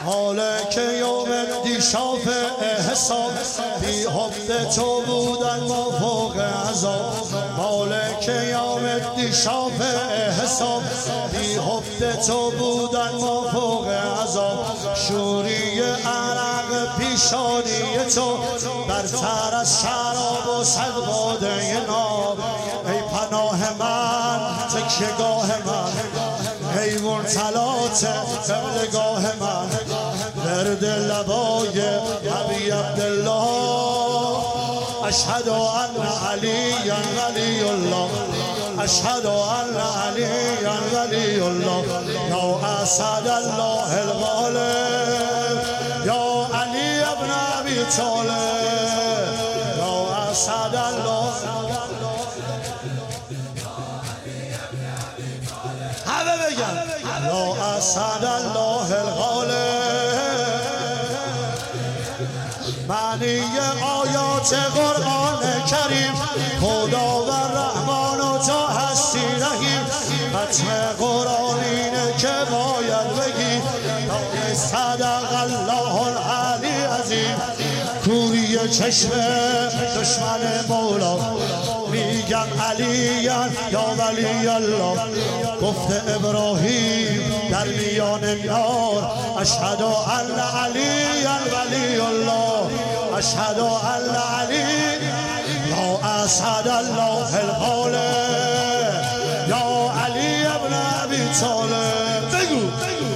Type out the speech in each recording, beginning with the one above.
مالک یوم دیشاف حساب بی حب تو بودن ما فوق عذاب مالک یوم دیشاف حساب بی حب تو بودن ما فوق عذاب شوری عرق پیشانی تو برتر از شراب و صد باده ناب ای پناه من تکیهگاه من حیوان تلات قبلگاه من ورد لبای حبی عبدالله اشهد ان علی ولی الله اشهد ان علی ولی الله یا اسد الله الغالب یا علی ابن ابی طالب یا اسد الله همه بگن یا اسد الله الغالب معنی آیات قرآن کریم خدا و رحمان و تا هستی رحیم ختم قرآن اینه که باید بگی صدق الله العلی عظیم کوری چشم دشمن مولا میگم علی یا ولی الله گفت ابراهیم در میان نار اشهد ان علی ولی الله اشهد ان علی یا اسد الله الغالب یا علی ابن ابی طالب بگو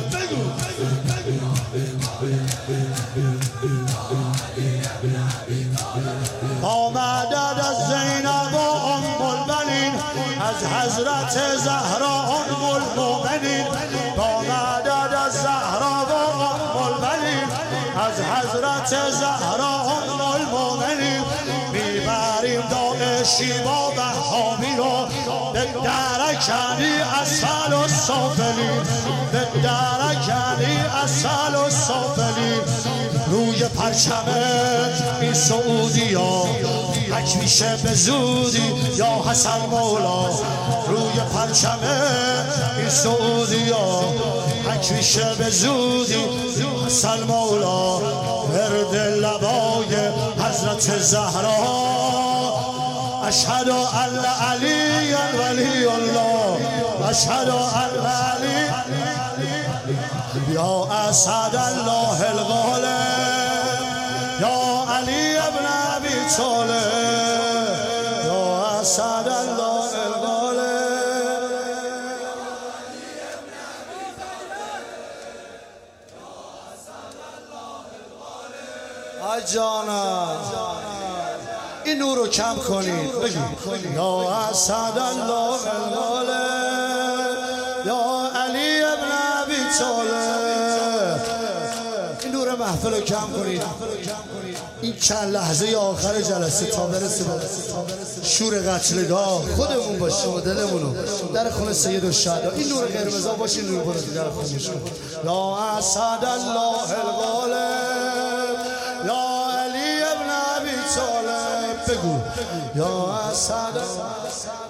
با مدد از زینب و ام البنین از حضرت زهرا ام المؤمنین با مدد از زهرا و ام البنین از حضرت زهرا ام المؤمنین میبریم داعشی با بهامی رو به درکنی اصل و سافلین به درکنی اصل و سافلین روی پرچم این سعودی ها حک میشه به زودی یا حسن مولا روی پرچم این سعودی ها حک میشه به زودی حسن مولا ورد لبای حضرت زهرا اشهد ان علی ولی الله اشهد ان علی یا اسد الله الغالب یا علی ابن ابی طالب یا اسد الله الغالب جانم این نور رو کم کنید یا اسد الله الغالب یا علی ابن ابی طالب این نور محفل رو کم کنید این چند لحظه آخر جلسه تا برسه شور قتلگاه خودمون باشیم و دلمونو در خونه سید الشهدا این نور قرمزا باشه نور برو در خونش کن یا اسد الله الغالب یا علی ابن ابی طالب بگو یا اسد